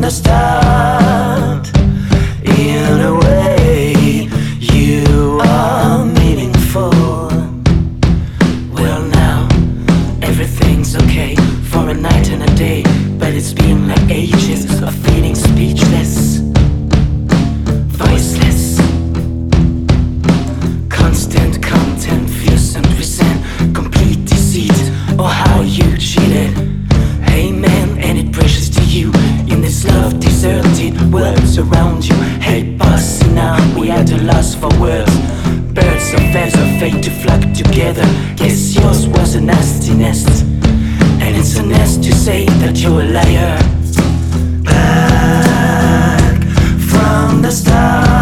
the start. In a way, you are meaningful. Well, now everything's okay for a night and a day, but it's been like ages of feeling speechless, voiceless. Constant content, fears and resent, complete deceit, or how you cheated. Hey man, any precious to you in this love deserted worlds around you? Help us now, we are the lost for words. Birds of feather fate to flock together. Guess yours was a nasty nest, and it's a nest to say that you're a liar. Back from the start.